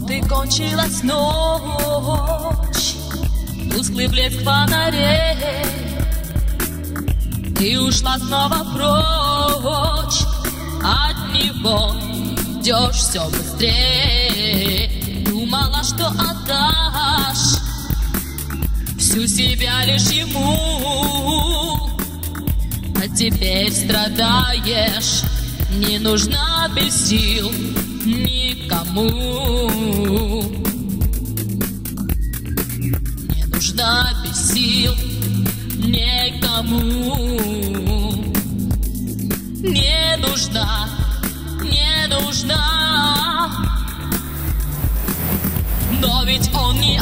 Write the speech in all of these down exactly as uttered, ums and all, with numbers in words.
Вот и кончилась ночь, тусклый блеск фонарей. Ты ушла снова прочь от него, идешь все быстрее. Думала, что отдашь всю себя лишь ему, а теперь страдаешь. Не нужна без сил никому, не нужна без сил никому, не нужна, не нужна. Но ведь он не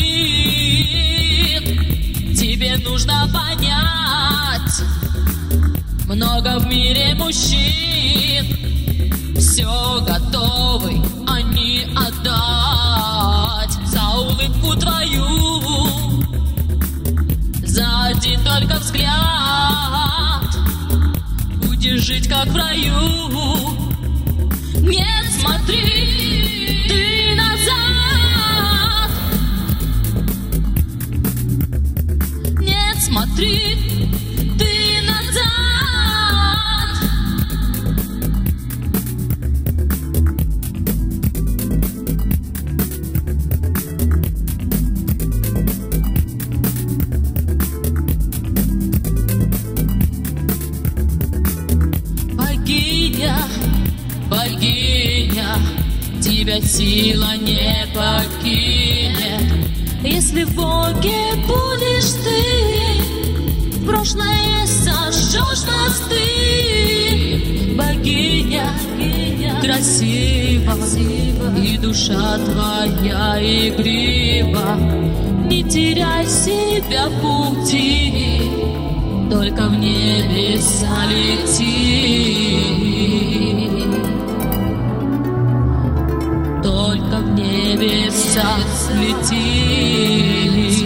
один, тебе нужно понять. Много в мире мужчин, все готовы они отдать за улыбку твою, за один только взгляд. Будешь жить как в раю. Нет, смотри ты назад, нет, смотри ты назад. Богиня, богиня, тебя сила не покинет. Если в Боге будешь ты, в прошлое сожжешь мосты. Богиня, красива, и душа твоя игрива. Не теряй себя в пути, только в небеса лети, только в небеса лети.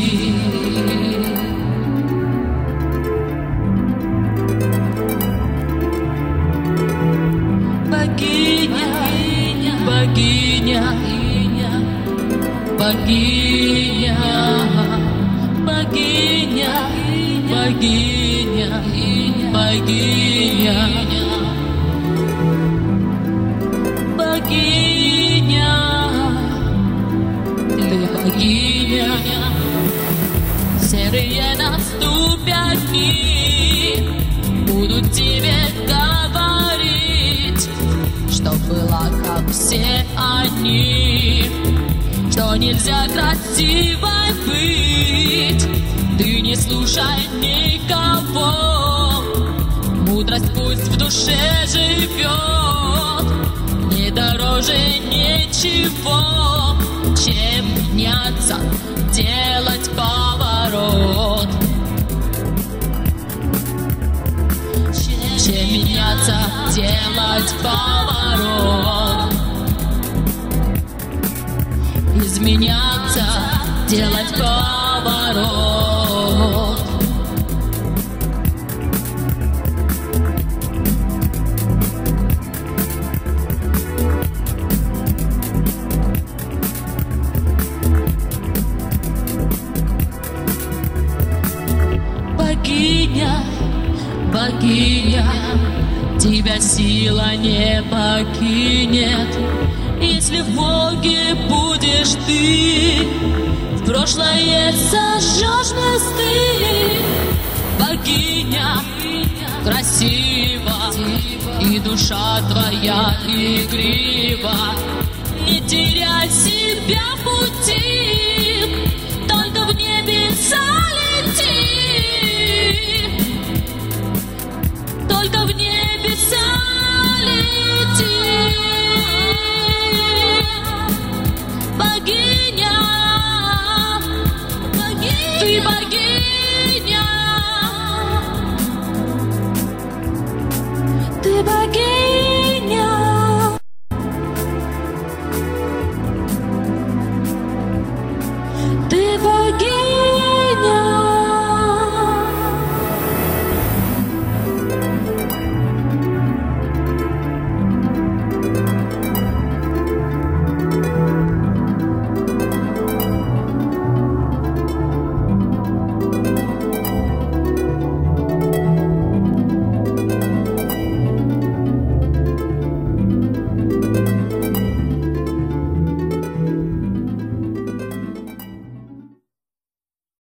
Богиня, богиня, богиня, богиня, богиня, богиня, богиня, ты богиня. Серые наступят дни, будут тебе говорить, что была как все они, что нельзя красивой быть. Ты не слушай никого, мудрость пусть в душе живет. Не дороже ничего, чем меняться, делать поворот. Чем меняться, делать поворот. Изменяться, делать поворот. Богиня, богиня, тебя сила не покинет. Если в Боге будешь ты, в прошлое сожжешь мосты. Богиня, красива, и душа твоя игрива. Не теряй себя в пути, только в небеса лети, только в небеса лети. Богиня, ты богиня, ты богиня.